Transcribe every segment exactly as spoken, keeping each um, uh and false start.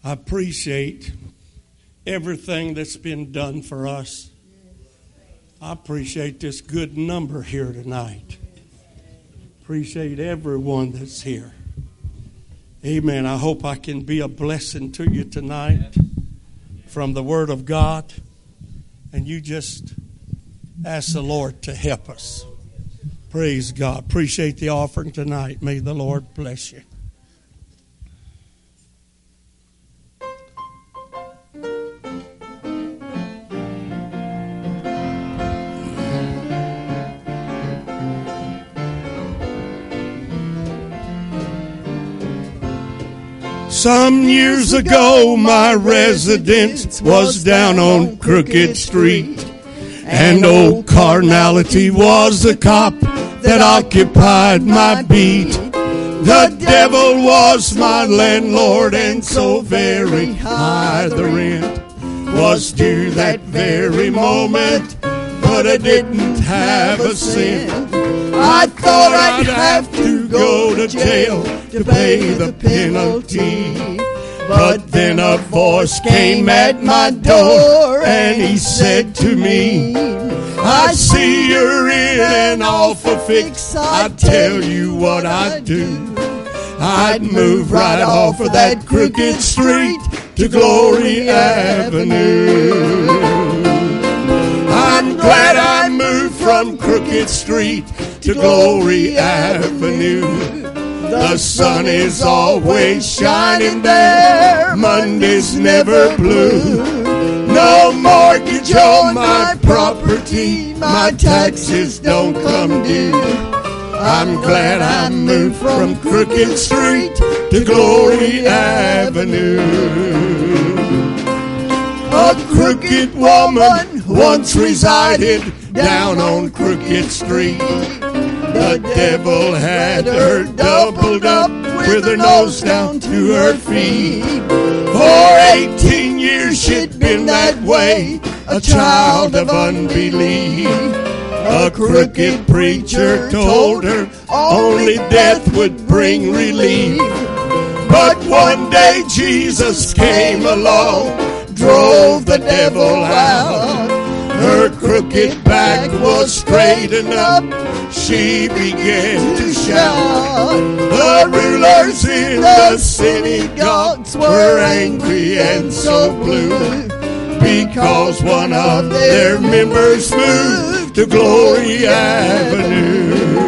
I appreciate everything that's been done for us. I appreciate this good number here tonight. Appreciate everyone that's here. Amen. I hope I can be a blessing to you tonight from the Word of God. And you just ask the Lord to help us. Praise God. Appreciate the offering tonight. May the Lord bless you. Some years ago, my residence was down on Crooked Street, and old carnality was the cop that occupied my beat. The devil was my landlord, and so very high the rent was due that very moment, but I didn't have a cent. I thought I'd have to go to jail to pay the penalty. But then a voice came at my door and he said to me, I see you're in an awful fix. I'd tell you what I'd do. I'd move right off of that crooked street to Glory Avenue. I'm glad I moved from Crooked Street to Glory Avenue. The sun is always shining there. Monday's never blue. No mortgage on my property. My taxes don't come due. I'm glad I moved from Crooked Street to Glory Avenue. A crooked woman once resided down on Crooked Street. The devil had her doubled up with her nose down to her feet. For eighteen years she'd been that way, a child of unbelief. A crooked preacher told her only death would bring relief. But one day Jesus came along, drove the devil out. Her crooked back was straightened up. She began to shout. The rulers in the synagogues were angry and so blue, because one of their members moved to Glory Avenue.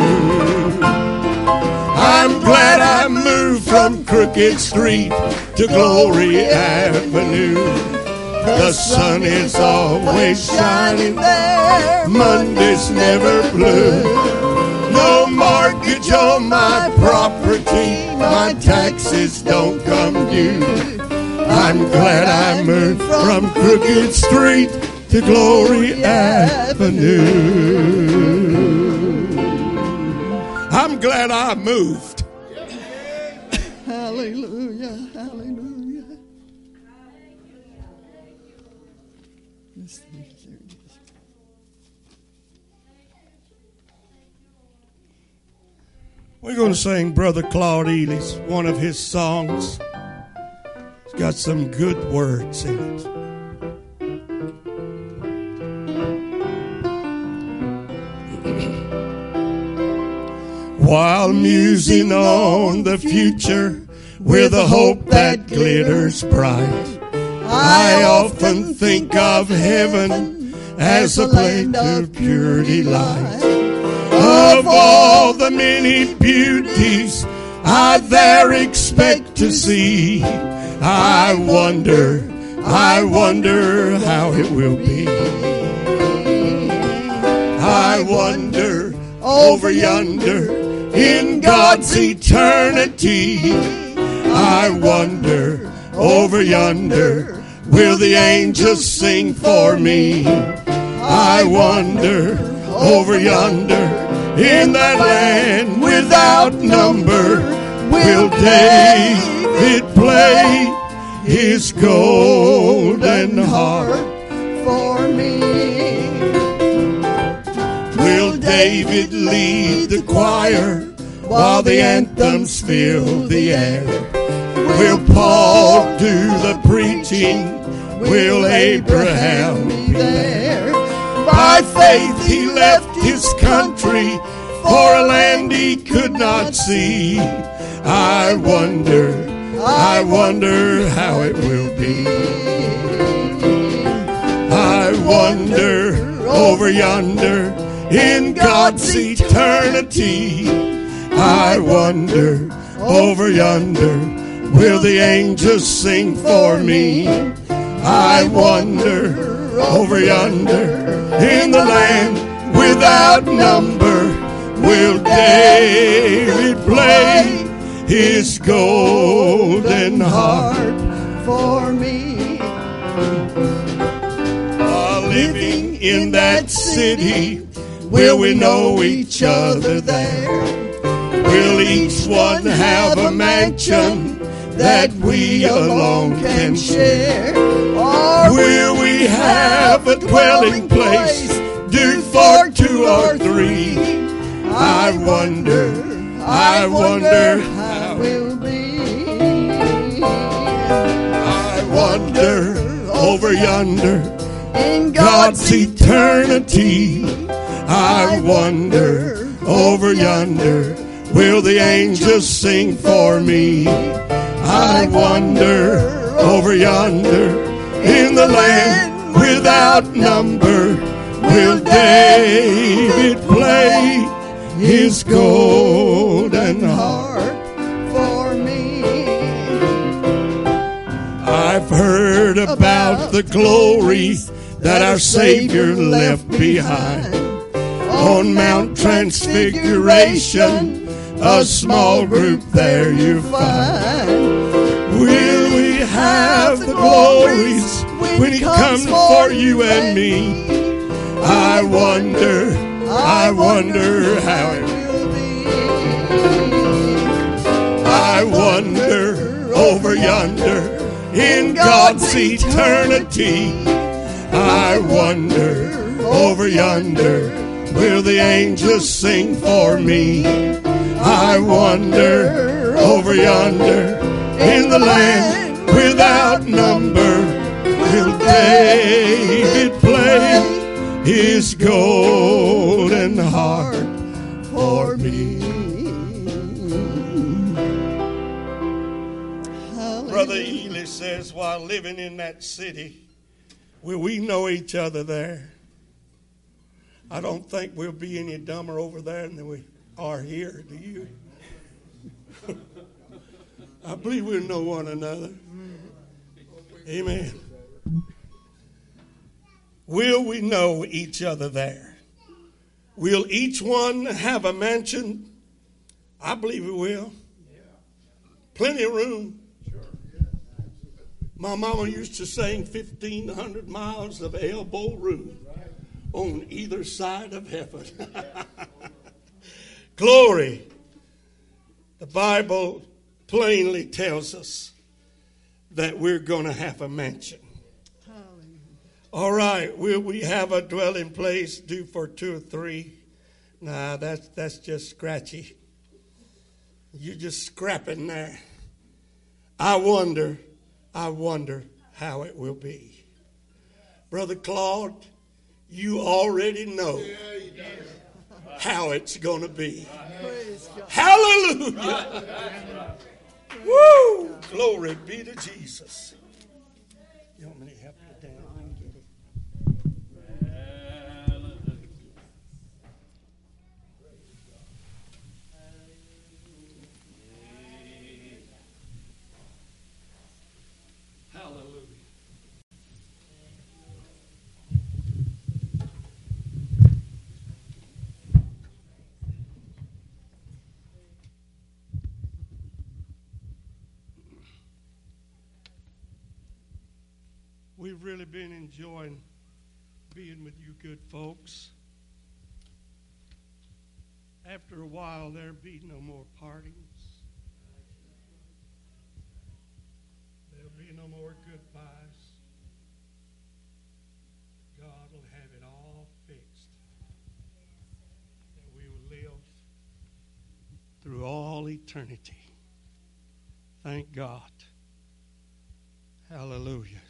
I'm glad I moved from Crooked Street to Glory Avenue. The sun is always shining there. Monday's never blue. No mortgage on my property. My taxes don't come due. I'm glad I moved from Crooked Street to Glory Avenue. I'm glad I moved. Hallelujah, hallelujah. We're going to sing Brother Claude Ely's, one of his songs. It's got some good words in it. While musing on the future with a hope that glitters bright, I often think of heaven as a land of pure delight. Of all the many beauties I there expect to see, I wonder, I wonder how it will be. I wonder over yonder in God's eternity. I wonder over yonder, will the angels sing for me? I wonder over yonder, in that land without number, will David play his golden harp for me? Will David lead the choir while the anthems fill the air? Will Paul do the preaching, will Abraham be there? By faith he left his country for a land he could not see. I wonder, I wonder how it will be. I wonder over yonder in God's eternity. I wonder over yonder, will the angels sing for me? I wonder over yonder in the land without number, will David play his golden harp for me? While living in that city, will we know each other there? Will each one have a mansion that we alone can share? Or will we have a dwelling place due for two or three? I wonder, I wonder how it will be. I wonder over yonder in God's eternity. I wonder over yonder, will the angels sing for me? I wonder over yonder in the land without number, will David play his golden harp for me? I've heard about the glories that our Savior left behind on Mount Transfiguration. A small group there you find. Will we have the glories when he comes for you and me? I wonder, I wonder how it will be. I wonder over yonder in God's eternity. I wonder over yonder, will the angels sing for me? I wonder over yonder in the land without number, will David play his golden harp for me? Brother Ely says, while living in that city, will we know each other there? I don't think we'll be any dumber over there than we are here. Do you? I believe we'll know one another. Amen. Will we know each other there? Will each one have a mansion? I believe we will. Plenty of room. My mama used to sing fifteen hundred miles of elbow room on either side of heaven. Glory. The Bible plainly tells us that we're going to have a mansion. All right, will we have a dwelling place due for two or three? Nah, that's that's just scratchy. You're just scrapping there. I wonder, I wonder how it will be. Brother Claude, you already know how it's going to be. Hallelujah. Woo! Glory be to Jesus. You want me to help you down? Hallelujah. We've really been enjoying being with you good folks. After a while, there'll be no more partings. There'll be no more goodbyes. God will have it all fixed. That we will live through all eternity. Thank God. Hallelujah.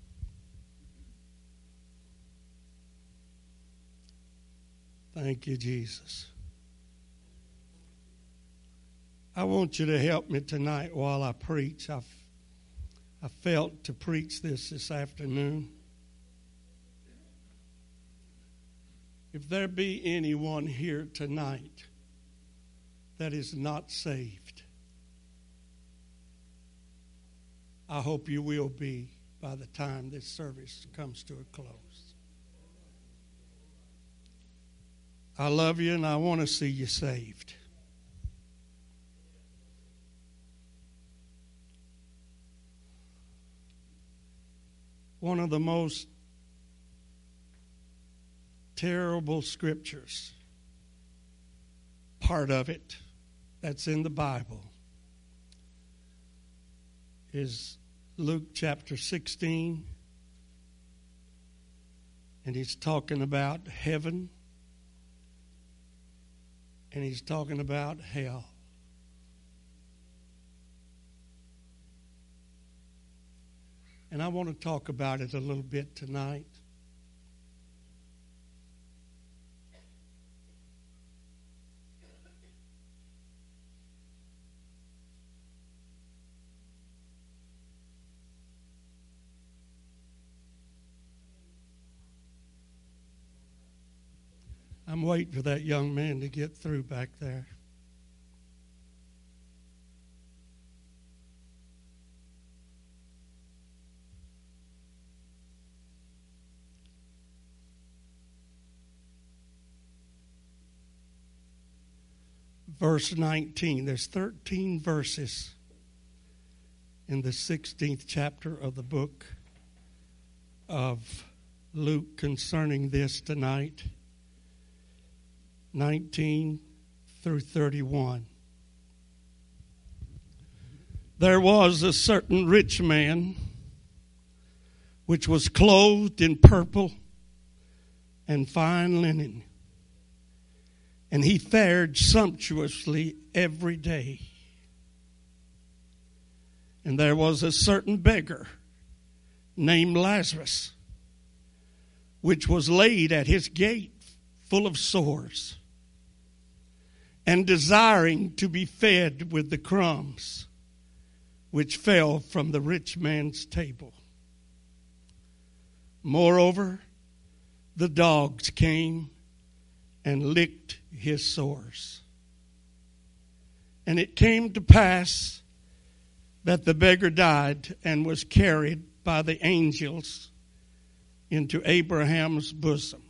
Thank you, Jesus. I want you to help me tonight while I preach. I've, I felt to preach this this afternoon. If there be anyone here tonight that is not saved, I hope you will be by the time this service comes to a close. I love you and I want to see you saved. One of the most terrible scriptures, part of it that's in the Bible, is Luke chapter sixteen, and he's talking about heaven, and he's talking about hell. And I want to talk about it a little bit tonight. I'm waiting for that young man to get through back there. Verse nineteen. There's thirteen verses in the sixteenth chapter of the book of Luke concerning this tonight. nineteen through thirty-one. There was a certain rich man which was clothed in purple and fine linen, and he fared sumptuously every day. And there was a certain beggar named Lazarus, which was laid at his gate full of sores, and desiring to be fed with the crumbs which fell from the rich man's table. Moreover, the dogs came and licked his sores. And it came to pass that the beggar died and was carried by the angels into Abraham's bosom.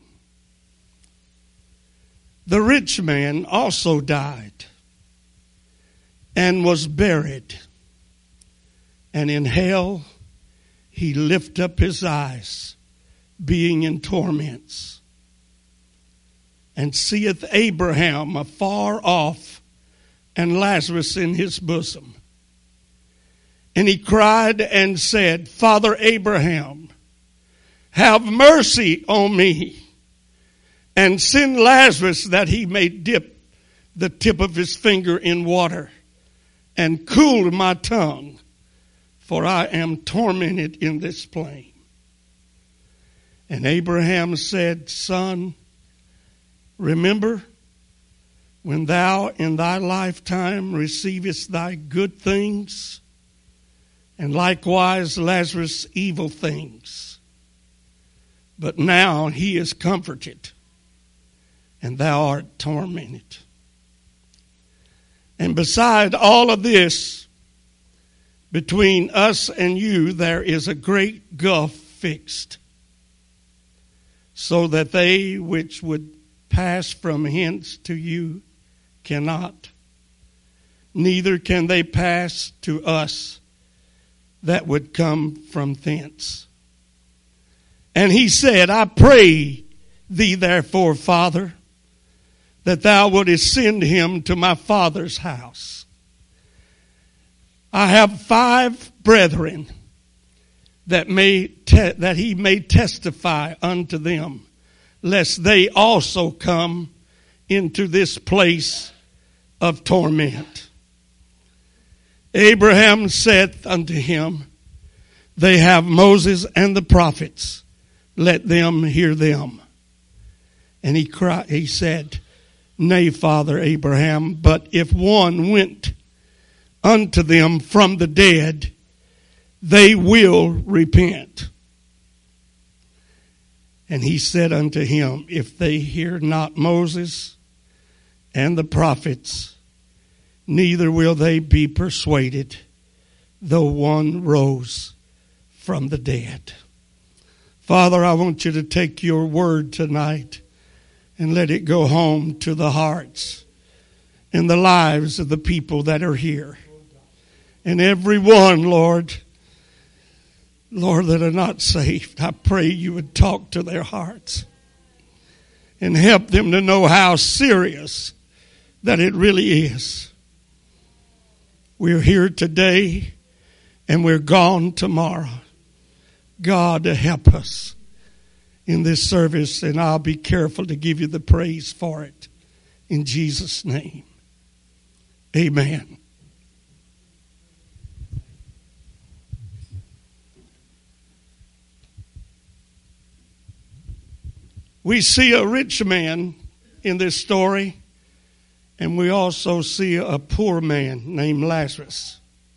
The rich man also died and was buried. And in hell he lift up his eyes, being in torments, and seeth Abraham afar off, and Lazarus in his bosom. And he cried and said, Father Abraham, have mercy on me, and send Lazarus that he may dip the tip of his finger in water and cool my tongue, for I am tormented in this flame. And Abraham said, Son, remember when thou in thy lifetime receivest thy good things, and likewise Lazarus evil things. But now he is comforted, and thou art tormented. And beside all of this, between us and you, there is a great gulf fixed, so that they which would pass from hence to you cannot, neither can they pass to us that would come from thence. And he said, I pray thee therefore, Father, that thou wouldest send him to my father's house. I have five brethren, that may te- that he may testify unto them, lest they also come into this place of torment. Abraham said unto him, they have Moses and the prophets. Let them hear them. And he cried, he said, Nay, Father Abraham, but if one went unto them from the dead, they will repent. And he said unto him, If they hear not Moses and the prophets, neither will they be persuaded, though one rose from the dead. Father, I want you to take your word tonight and let it go home to the hearts and the lives of the people that are here. And everyone, Lord, Lord, that are not saved, I pray you would talk to their hearts and help them to know how serious that it really is. We're here today and we're gone tomorrow. God, to help us in this service, and I'll be careful to give you the praise for it. In Jesus' name, amen. We see a rich man in this story, and we also see a poor man named Lazarus.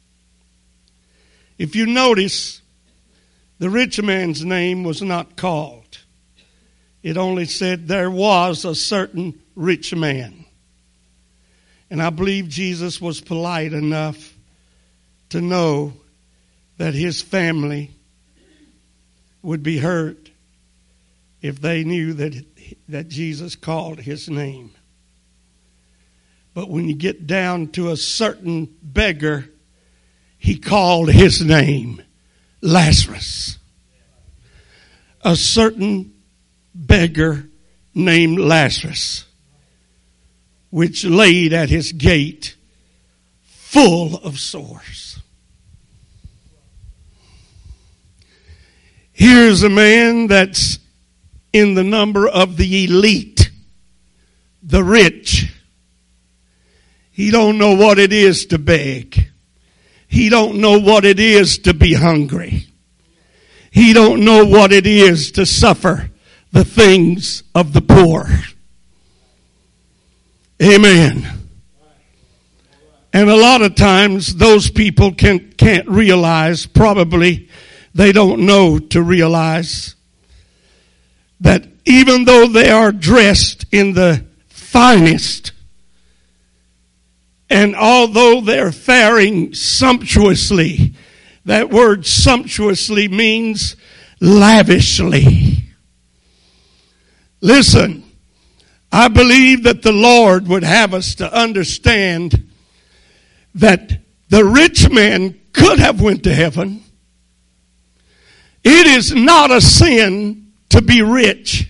If you notice, the rich man's name was not called. It only said there was a certain rich man. And I believe Jesus was polite enough to know that his family would be hurt if they knew that, that Jesus called his name. But when you get down to a certain beggar, he called his name Lazarus. A certain beggar named Lazarus, which laid at his gate full of sores. Here's a man that's in the number of the elite, the rich. He don't know what it is to beg. He don't know what it is to be hungry. He don't know what it is to suffer the things of the poor. Amen. And a lot of times those people can, can't realize, probably they don't know to realize, that even though they are dressed in the finest, and although they're faring sumptuously, that word sumptuously means lavishly. Listen, I believe that the Lord would have us to understand that the rich man could have went to heaven. It is not a sin to be rich.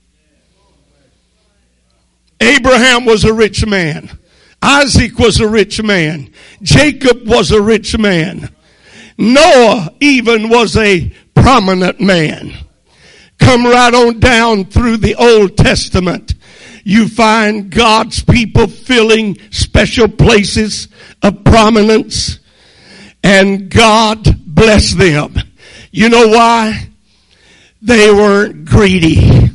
Abraham was a rich man. Isaac was a rich man. Jacob was a rich man. Noah even was a prominent man. Come right on down through the Old Testament. You find God's people filling special places of prominence, and God bless them. You know why? They weren't greedy.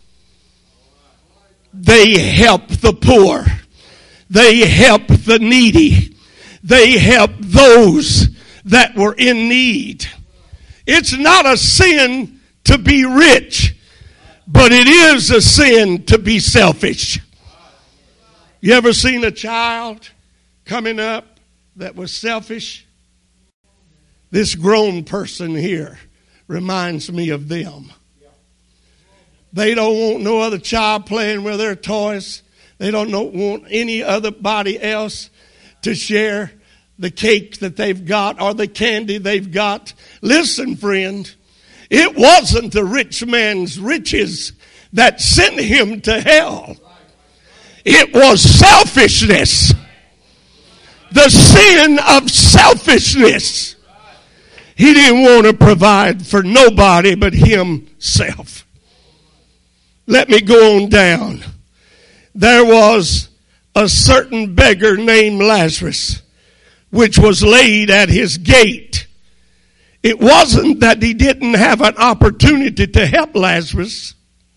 They helped the poor. They helped the needy. They helped those that were in need. It's not a sin to be rich, but it is a sin to be selfish. You ever seen a child coming up that was selfish? This grown person here reminds me of them. They don't want no other child playing with their toys. They don't know, want any other body else to share the cake that they've got or the candy they've got. Listen, friend, it wasn't the rich man's riches that sent him to hell. It was selfishness. The sin of selfishness. He didn't want to provide for nobody but himself. Let me go on down. There was a certain beggar named Lazarus, which was laid at his gate. It wasn't that he didn't have an opportunity to help Lazarus.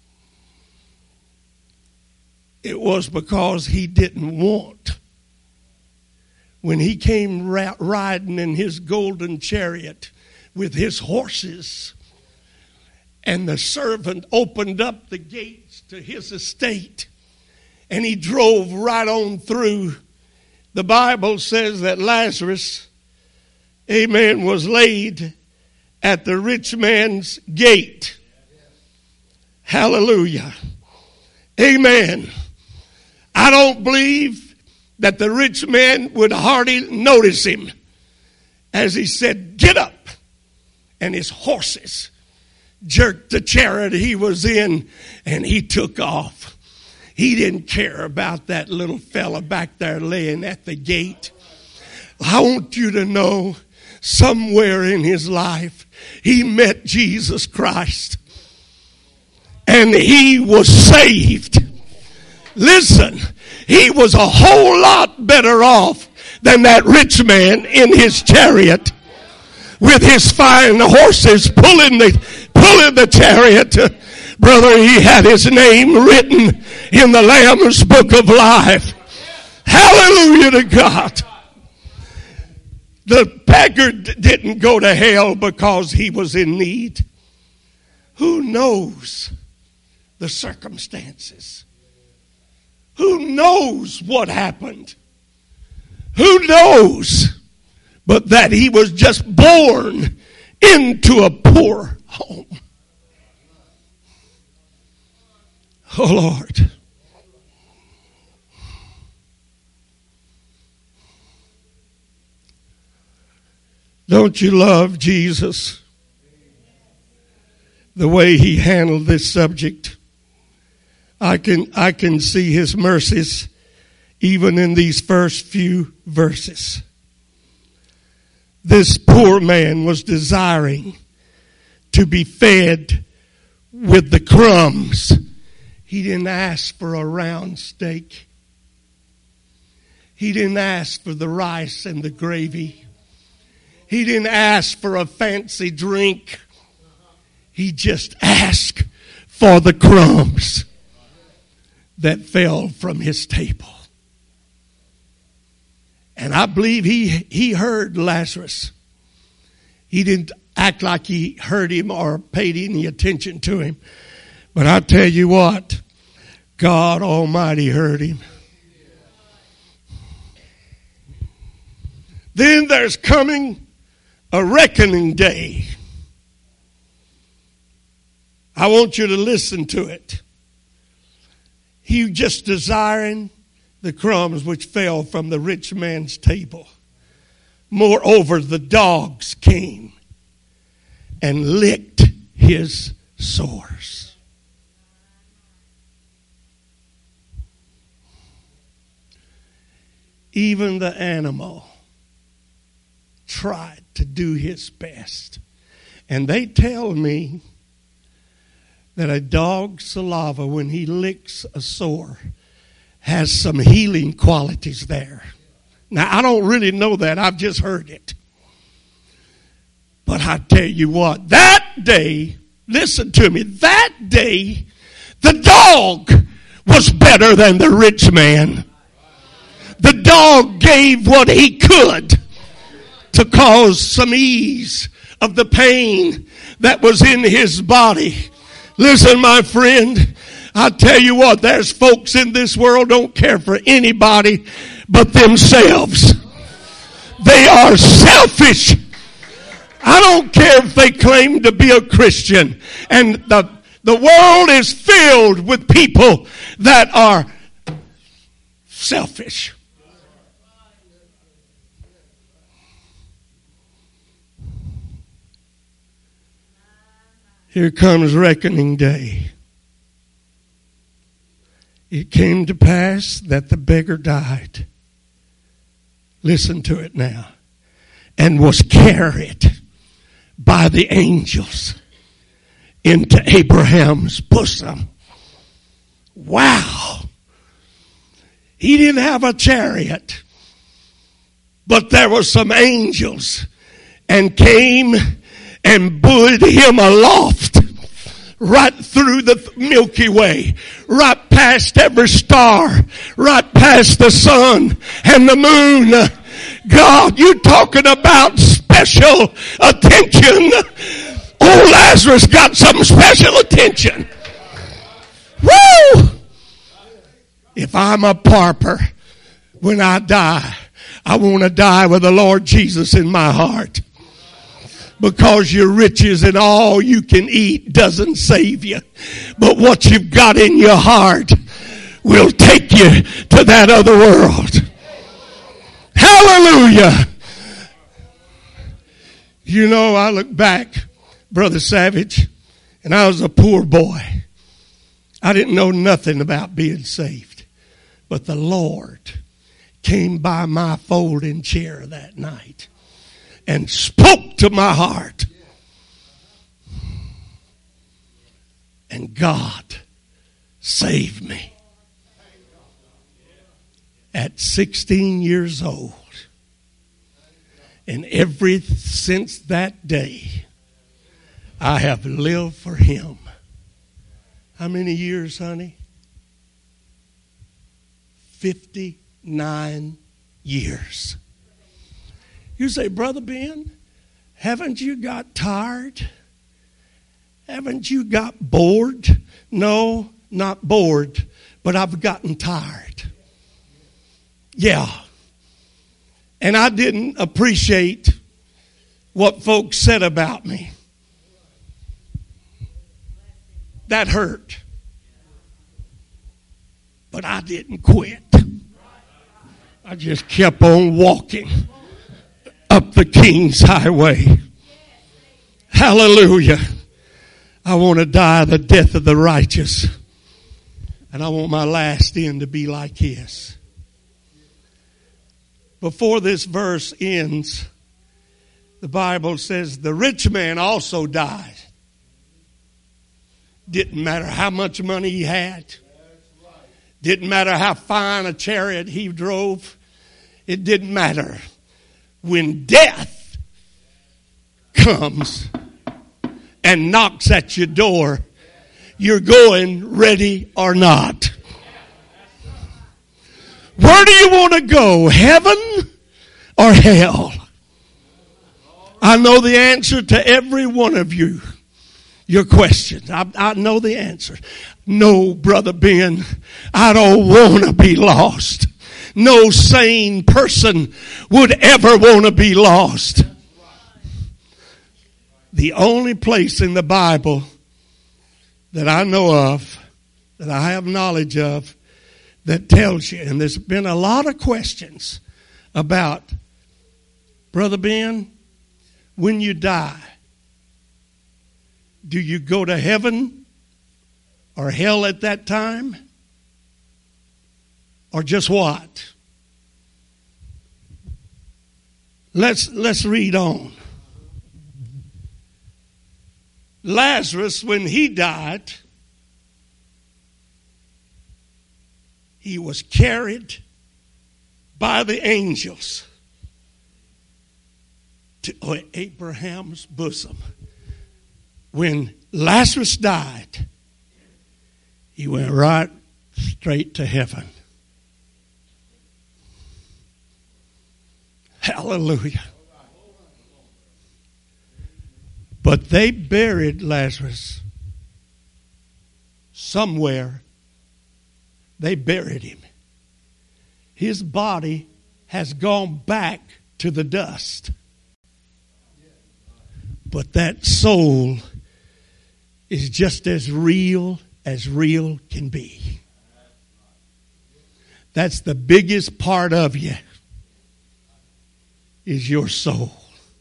It was because he didn't want. When he came riding in his golden chariot with his horses, and the servant opened up the gates to his estate, and he drove right on through, the Bible says that Lazarus, amen, was laid at the rich man's gate. Hallelujah. Amen. I don't believe that the rich man would hardly notice him as he said, "Get up." And his horses jerked the chariot he was in, and he took off. He didn't care about that little fella back there laying at the gate. I want you to know, somewhere in his life, he met Jesus Christ. And he was saved. Listen, he was a whole lot better off than that rich man in his chariot with his fine horses pulling the, pulling the chariot. Brother, he had his name written in the Lamb's book of life. Hallelujah to God. The beggar didn't go to hell because he was in need. Who knows the circumstances? Who knows what happened? Who knows but that he was just born into a poor home? Oh, Lord. Don't you love Jesus? The way he handled this subject. I can, I can see his mercies even in these first few verses. This poor man was desiring to be fed with the crumbs. He didn't ask for a round steak. He didn't ask for the rice and the gravy. He didn't ask for a fancy drink. He just asked for the crumbs that fell from his table. And I believe he, he heard Lazarus. He didn't act like he heard him or paid any attention to him. But I tell you what, God Almighty heard him. Then there's coming a reckoning day. I want you to listen to it. He just desiring the crumbs which fell from the rich man's table. Moreover, the dogs came and licked his sores. Even the animal tried to do his best. And they tell me that a dog's saliva, when he licks a sore, has some healing qualities there. Now, I don't really know that. I've just heard it. But I tell you what, that day, listen to me, that day, the dog was better than the rich man. The dog gave what he could to cause some ease of the pain that was in his body. Listen, my friend, I tell you what, there's folks in this world don't care for anybody but themselves. They are selfish. I don't care if they claim to be a Christian. And the, the world is filled with people that are selfish. Here comes reckoning day. It came to pass that the beggar died. Listen to it now. And was carried by the angels into Abraham's bosom. Wow. He didn't have a chariot, but there were some angels and came and buoyed him aloft right through the Milky Way, right past every star, right past the sun and the moon. God, you talking about special attention. Oh, Lazarus got some special attention. Woo! If I'm a pauper, when I die, I want to die with the Lord Jesus in my heart. Because your riches and all you can eat doesn't save you. But what you've got in your heart will take you to that other world. Hallelujah. You know, I look back, Brother Savage, and I was a poor boy. I didn't know nothing about being saved. But the Lord came by my folding chair that night and spoke to my heart. And God saved me. At sixteen years old. And ever since that day, I have lived for him. How many years, honey? fifty-nine years. You say, Brother Ben, haven't you got tired? Haven't you got bored? No, not bored, but I've gotten tired. Yeah. And I didn't appreciate what folks said about me. That hurt. But I didn't quit. I just kept on walking up the King's Highway. Hallelujah. I want to die the death of the righteous. And I want my last end to be like his. Before this verse ends, the Bible says the rich man also died. Didn't matter how much money he had. Didn't matter how fine a chariot he drove. It didn't matter. When death comes and knocks at your door, you're going ready or not. Where do you want to go? Heaven or hell? I know the answer to every one of you. Your questions. I, I know the answer. No, Brother Ben, I don't want to be lost. No sane person would ever want to be lost. The only place in the Bible that I know of, that I have knowledge of, that tells you, and there's been a lot of questions about, Brother Ben, when you die, do you go to heaven or hell at that time? Or just what? Let's, let's read on. Lazarus, when he died, he was carried by the angels to Abraham's bosom. When Lazarus died, he went right straight to heaven. Hallelujah. But they buried Lazarus somewhere. They buried him. His body has gone back to the dust. But that soul is just as real as real can be. That's the biggest part of you, is your soul.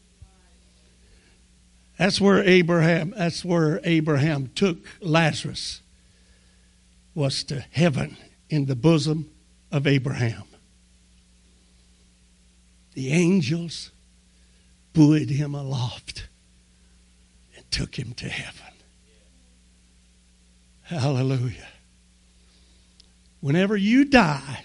That's where Abraham, that's where Abraham took Lazarus, was to heaven in the bosom of Abraham. The angels buoyed him aloft and took him to heaven. Hallelujah. Whenever you die,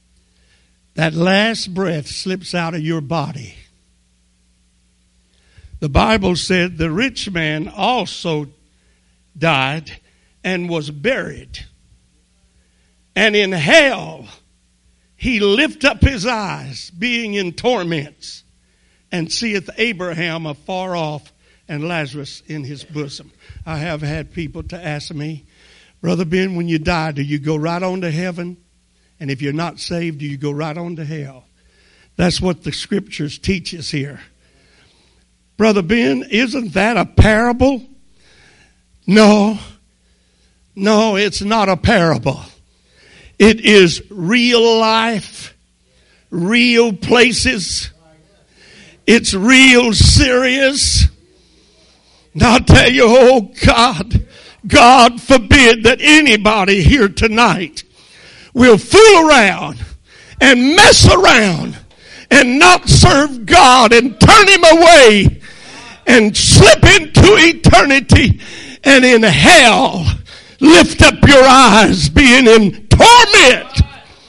that last breath slips out of your body. The Bible said the rich man also died and was buried. And in hell he lift up his eyes, being in torments, and seeth Abraham afar off and Lazarus in his bosom. I have had people to ask me, Brother Ben, when you die, do you go right on to heaven? And if you're not saved, do you go right on to hell? That's what the scriptures teach us here. Brother Ben, isn't that a parable? No. No, it's not a parable. It is real life, real places. It's real serious. And I'll tell you, oh God, God forbid that anybody here tonight will fool around and mess around and not serve God and turn him away and slip into eternity and in hell lift up your eyes being in torment.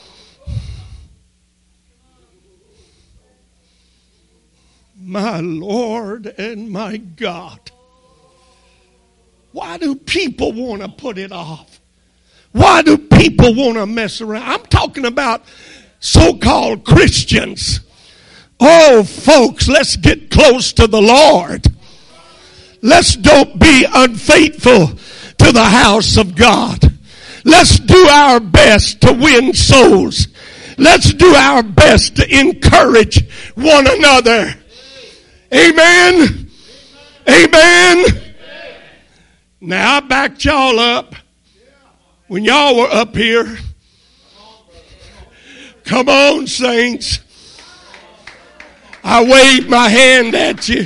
My Lord and my God. Why do people want to put it off? Why do people want to mess around? I'm talking about so-called Christians. Oh, folks, let's get close to the Lord. Let's don't be unfaithful to the house of God. Let's do our best to win souls. Let's do our best to encourage one another. Amen. Amen. Now I backed y'all up when y'all were up here. Come on, saints. I waved my hand at you.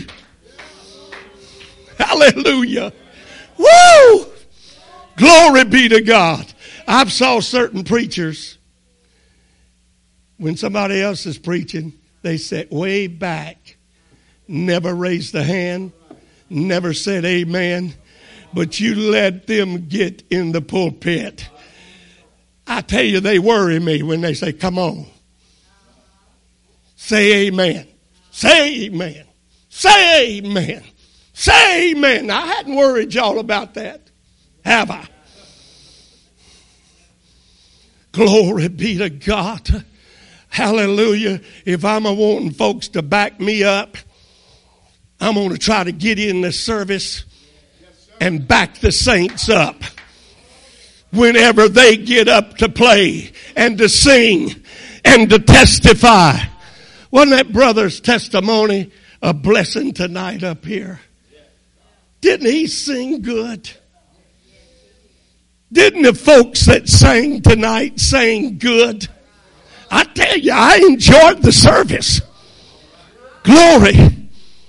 Hallelujah. Woo! Glory be to God. I've saw certain preachers, when somebody else is preaching, they sit way back, never raised a hand, never said amen, but you let them get in the pulpit. I tell you, they worry me when they say, come on. Say amen. Say amen. Say amen. Say amen. Now, I hadn't worried y'all about that, have I? Glory be to God. Hallelujah. If I'm a wanting folks to back me up, I'm going to try to get in the service and back the saints up whenever they get up to play and to sing and to testify. Wasn't that brother's testimony a blessing tonight up here? Didn't he sing good? Didn't the folks that sang tonight sing good? I tell you, I enjoyed the service. Glory.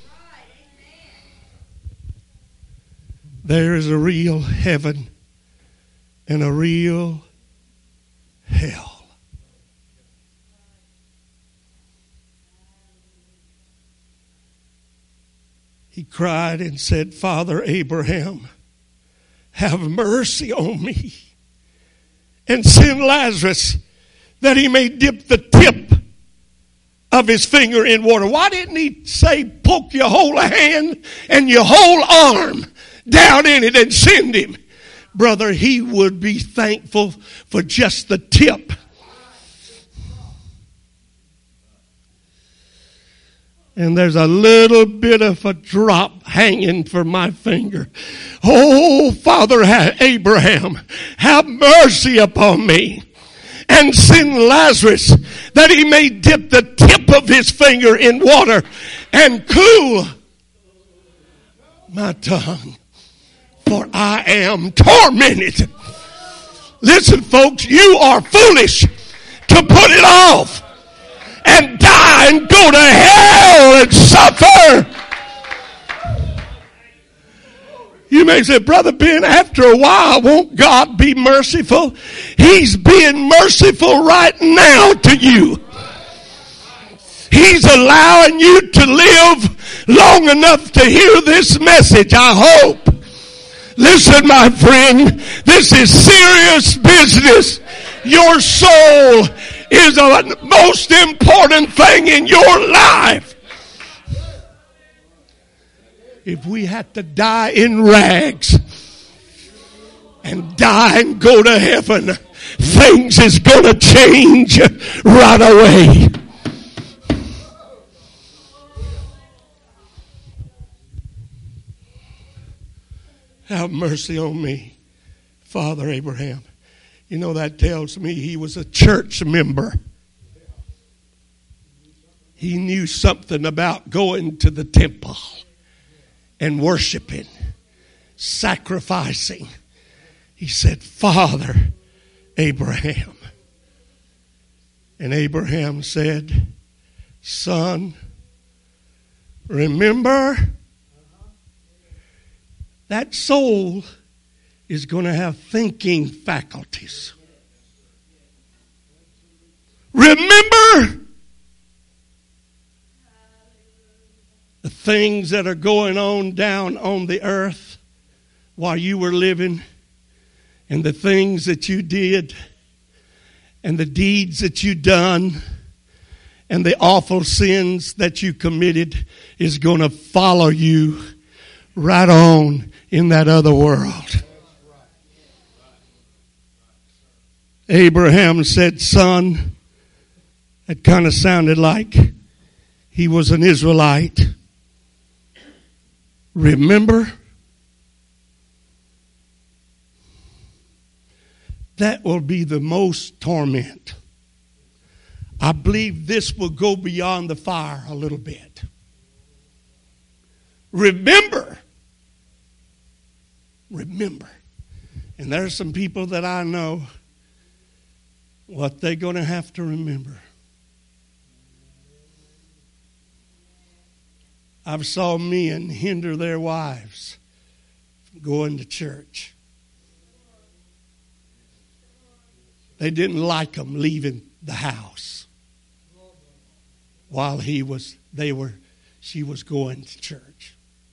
There is a real heaven and a real hell. He cried and said, Father Abraham, have mercy on me and send Lazarus that he may dip the tip of his finger in water. Why didn't he say poke your whole hand and your whole arm down in it and send him? Brother, he would be thankful for just the tip. And there's a little bit of a drop hanging from my finger. Oh, Father Abraham, have mercy upon me and send Lazarus that he may dip the tip of his finger in water and cool my tongue, for I am tormented. Listen, folks, you are foolish to put it off and die and go to hell and suffer. You may say, Brother Ben, after a while, won't God be merciful? He's being merciful right now to you. He's allowing you to live long enough to hear this message, I hope. Listen, my friend, this is serious business. Your soul is the most important thing in your life. if we had to die in rags and die and go to heaven, things is going to change right away. Have mercy on me, Father Abraham. You know, that tells me he was a church member. He knew something about going to the temple and worshiping, sacrificing. He said, Father Abraham. And Abraham said, son, remember, that soul is going to have thinking faculties. Remember the things that are going on down on the earth while you were living, and the things that you did, and the deeds that you done, and the awful sins that you committed is going to follow you right on in that other world. Abraham said, son, it kind of sounded like he was an Israelite. Remember, that will be the most torment. I believe this will go beyond the fire a little bit. Remember. Remember. And there's some people that I know what they're going to have to remember. I've saw men hinder their wives from going to church. They didn't like them leaving the house while he was, they were, she was going to church.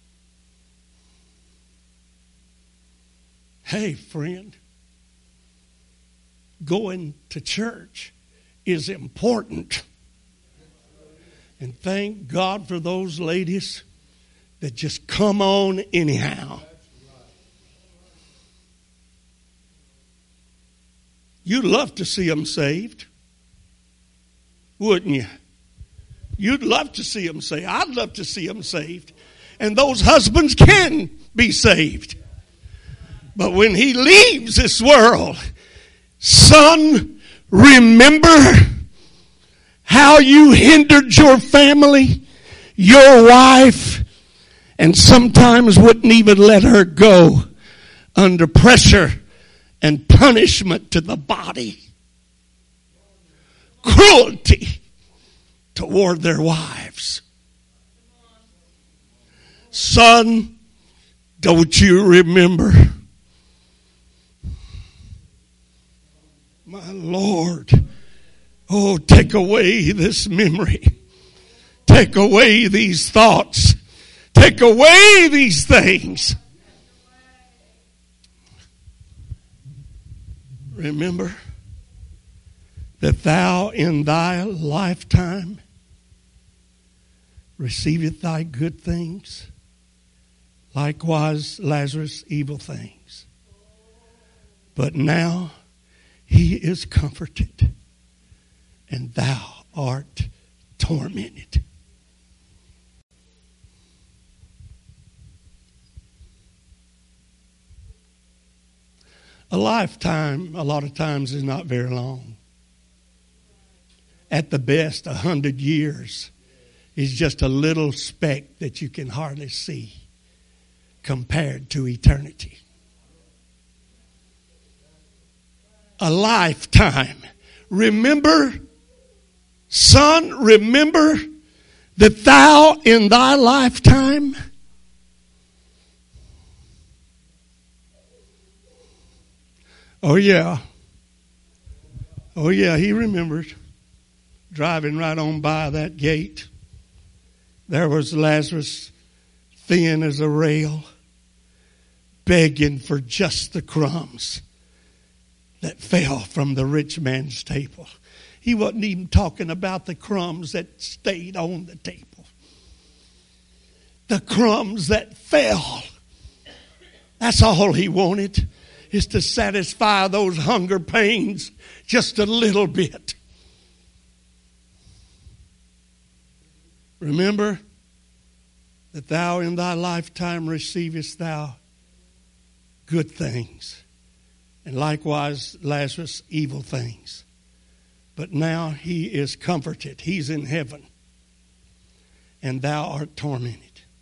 Hey, friend, going to church is important. And thank God for those ladies that just come on anyhow. You'd love to see them saved, wouldn't you? You'd love to see them saved. I'd love to see them saved. And those husbands can be saved. But when he leaves this world, son, remember how you hindered your family, your wife, and sometimes wouldn't even let her go under pressure and punishment to the body. Cruelty toward their wives. Son, don't you remember? My Lord, oh, take away this memory. Take away these thoughts. Take away these things. Remember that thou in thy lifetime receiveth thy good things, likewise Lazarus evil things. But now he is comforted, and thou art tormented. A lifetime, a lot of times, is not very long. At the best, a hundred years is just a little speck that you can hardly see compared to eternity. A lifetime. Remember, son, remember that thou in thy lifetime Oh, yeah. Oh, yeah, he remembered driving right on by that gate. There was Lazarus, thin as a rail, begging for just the crumbs that fell from the rich man's table. He wasn't even talking about the crumbs that stayed on the table. the crumbs that fell. That's all he wanted, is to satisfy those hunger pains just a little bit. Remember that thou in thy lifetime receivest thou good things, and likewise Lazarus evil things. But now he is comforted. He's in heaven, and thou art tormented.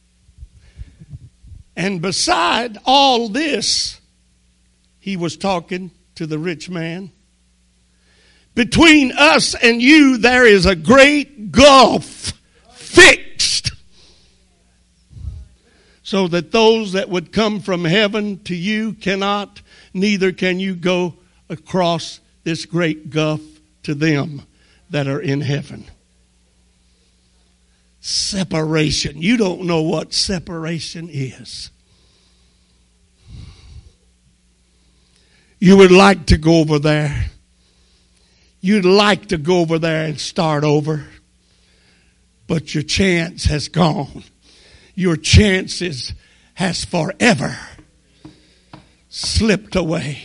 And beside all this, he was talking to the rich man. Between us and you, there is a great gulf fixed, so that those that would come from heaven to you cannot, neither can you go across this great gulf to them that are in heaven. Separation. You don't know what separation is. You would like to go over there. You'd like to go over there and start over. But your chance has gone. Your chances has forever slipped away.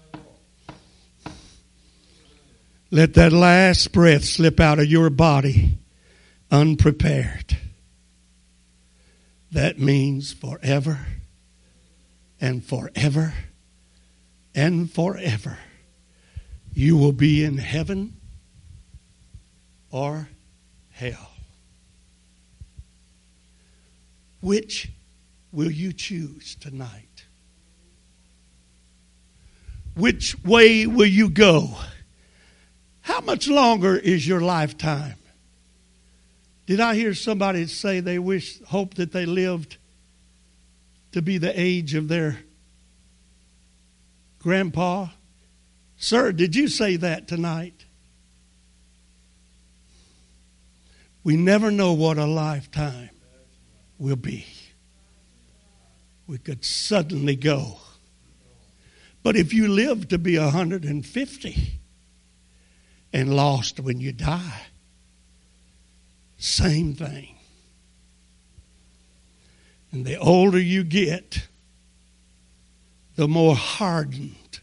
Let that last breath slip out of your body unprepared. That means forever and forever and forever you will be in heaven or hell. Which will you choose tonight? Which way will you go? How much longer is your lifetime? Did I hear somebody say they wish, hope that they lived to be the age of their grandpa? Sir, did you say that tonight? We never know what a lifetime will be. We could suddenly go. But if you live to be one hundred fifty and lost when you die, same thing. And the older you get, the more hardened,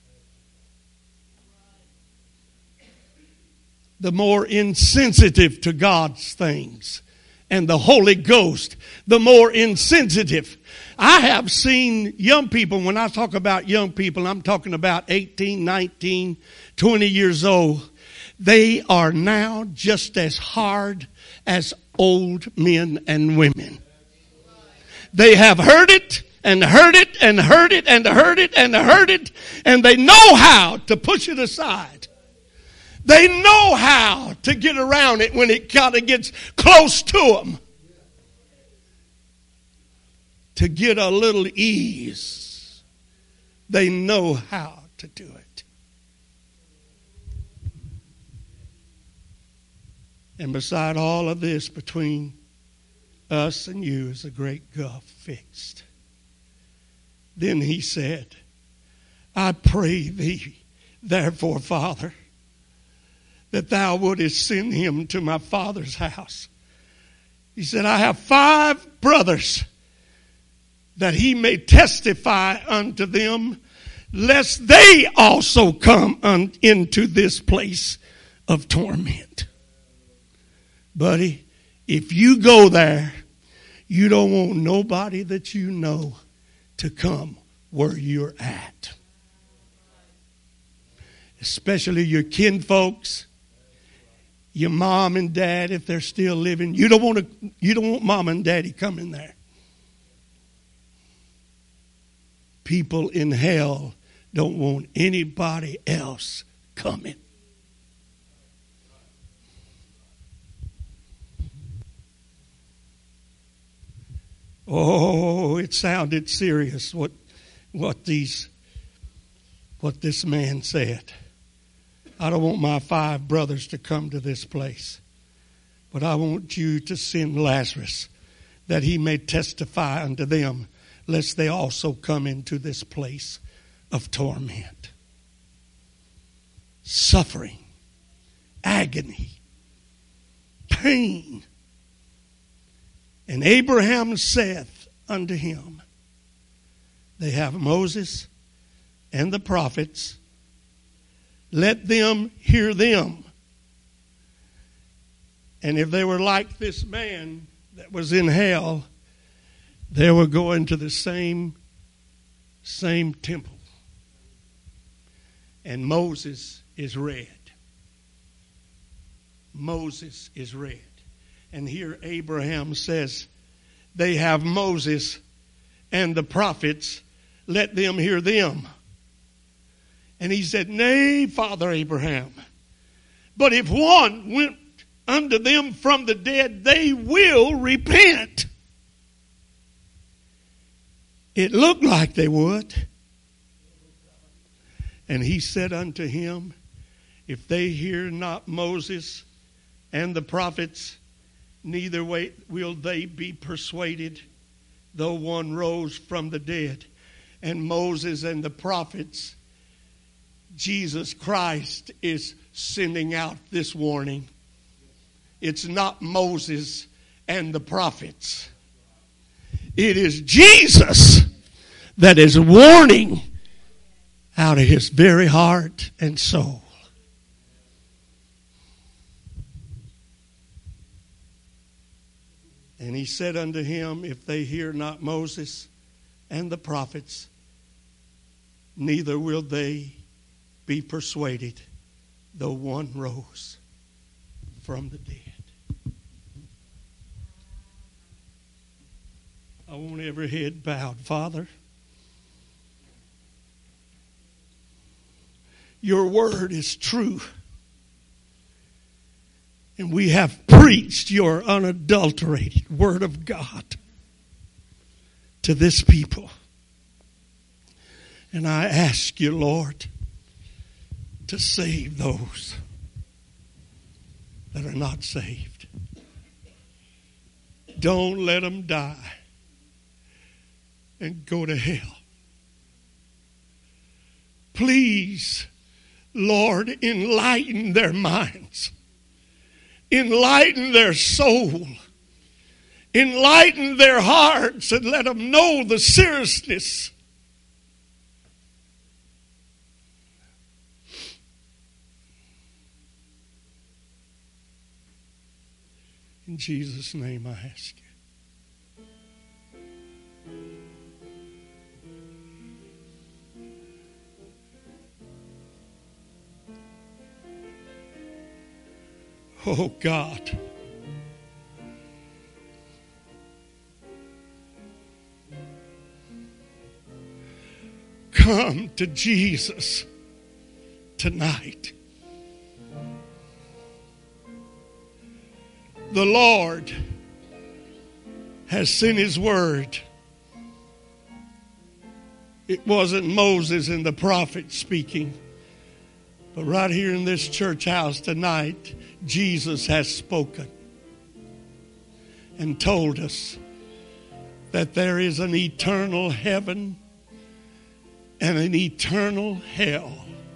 the more insensitive to God's things and the Holy Ghost, the more insensitive. I have seen young people, when I talk about young people, I'm talking about eighteen, nineteen, twenty years old. They are now just as hard as old men and women. They have heard it and heard it and heard it and heard it and heard it, and they know how to push it aside. They know how to get around it when it kind of gets close to them. To get a little ease, they know how to do it. And beside all of this, between us and you is a great gulf fixed. Then he said, I pray thee, therefore, Father, that thou wouldest send him to my father's house. He said, I have five brothers, that he may testify unto them, lest they also come un- into this place of torment. Buddy, if you go there, you don't want nobody that you know to come where you're at. Especially your kinfolks, your mom and dad, if they're still living. You don't want to, you don't want mom and daddy coming there. People in hell don't want anybody else coming. Oh, it sounded serious what what these what this man said. I don't want my five brothers to come to this place, but I want you to send Lazarus, that he may testify unto them, lest they also come into this place of torment, suffering, agony, pain. And Abraham saith unto him, they have Moses and the prophets. Let them hear them. And if they were like this man that was in hell, they were going to the same, same temple. And Moses is read. Moses is read. And here Abraham says, they have Moses and the prophets. Let them hear them. And he said, nay, Father Abraham, but if one went unto them from the dead, they will repent. It looked like they would. And he said unto him, if they hear not Moses and the prophets, neither will they be persuaded, though one rose from the dead. And Moses and the prophets, Jesus Christ is sending out this warning. It's not Moses and the prophets. It is Jesus that is warning out of his very heart and soul. And he said unto him, if they hear not Moses and the prophets, neither will they be persuaded, though one rose from the dead. I want every head bowed. Father, your word is true. And we have preached your unadulterated word of God to this people. And I ask you, Lord, to save those that are not saved. Don't let them die and go to hell. Please, Lord, enlighten their minds. Enlighten their soul. Enlighten their hearts and let them know the seriousness in Jesus' name I ask you. Oh God. Come to Jesus tonight. The Lord has sent his word. It wasn't Moses and the prophets speaking, but right here in this church house tonight, Jesus has spoken and told us that there is an eternal heaven and an eternal hell.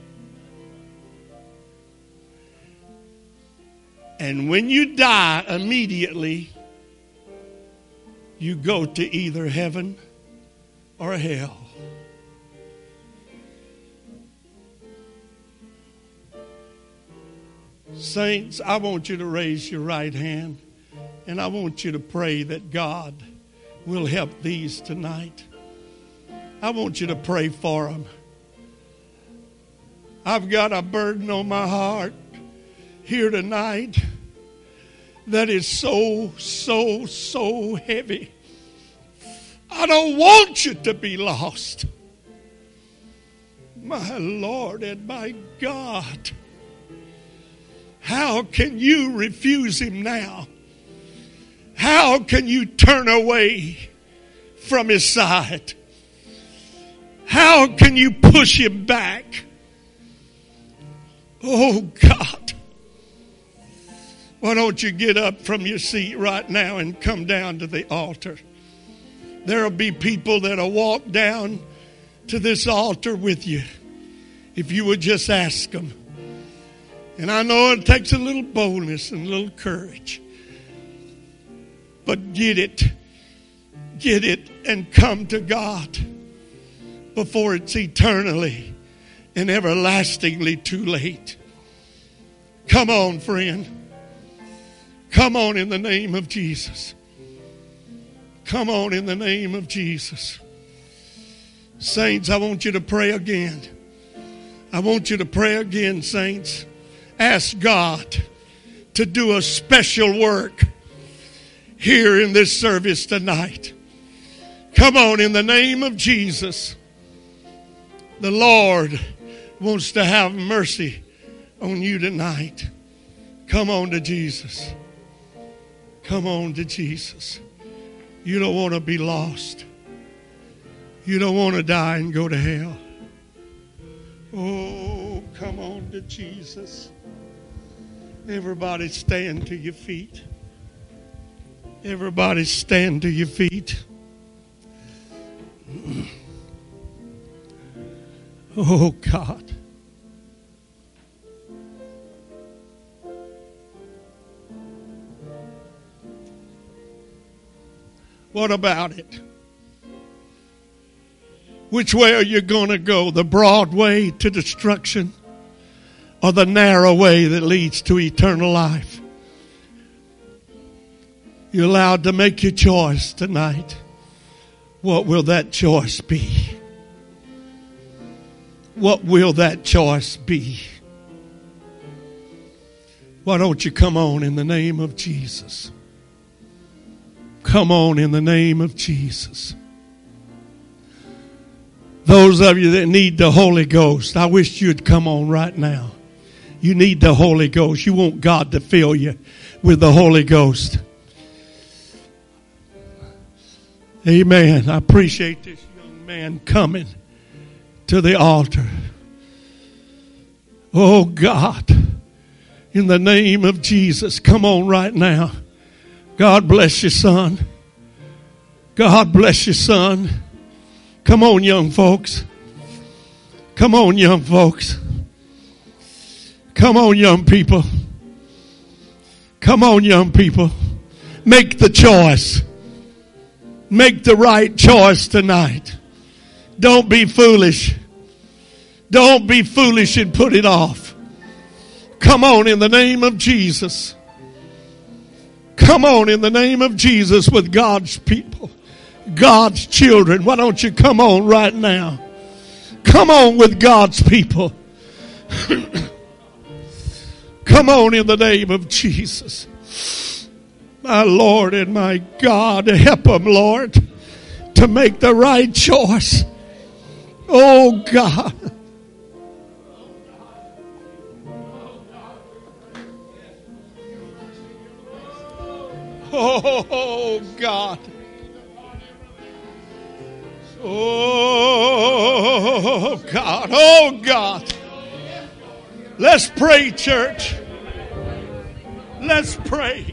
And when you die immediately, you go to either heaven or hell. Saints, I want you to raise your right hand, and I want you to pray that God will help these tonight. I want you to pray for them. I've got a burden on my heart here tonight that is so, so, so heavy. I don't want you to be lost. My Lord and my God. How can you refuse him now? How can you turn away from his side? How can you push him back? Oh God. Why don't you get up from your seat right now and come down to the altar? There will be people that will walk down to this altar with you if you would just ask them. And I know it takes a little boldness and a little courage. But get it. Get it and come to God before it's eternally and everlastingly too late. Come on, friend. Come on in the name of Jesus. Come on in the name of Jesus. Saints, I want you to pray again. I want you to pray again, saints. Ask God to do a special work here in this service tonight. Come on, in the name of Jesus. The Lord wants to have mercy on you tonight. Come on to Jesus. Come on to Jesus. You don't want to be lost. You don't want to die and go to hell. Oh, come on to Jesus. Everybody stand to your feet. Everybody stand to your feet. Oh, God. What about it? Which way are you going to go? The broad way to destruction or the narrow way that leads to eternal life? You're allowed to make your choice tonight. What will that choice be? What will that choice be? Why don't you come on in the name of Jesus? Come on in the name of Jesus. Those of you that need the Holy Ghost, I wish you'd come on right now. You need the Holy Ghost. You want God to fill you with the Holy Ghost. Amen. I appreciate this young man coming to the altar. Oh God, in the name of Jesus, come on right now. God bless you, son. God bless you, son. Come on, young folks. Come on, young folks. Come on, young people. Come on, young people. Make the choice. Make the right choice tonight. Don't be foolish. Don't be foolish and put it off. Come on in the name of Jesus. Come on in the name of Jesus with God's people. God's children. Why don't you come on right now? Come on with God's people. Come on in the name of Jesus. My Lord and my God, help them, Lord, to make the right choice. Oh, God. Oh, God. Oh, God. Oh, God. Let's pray, church. Let's pray.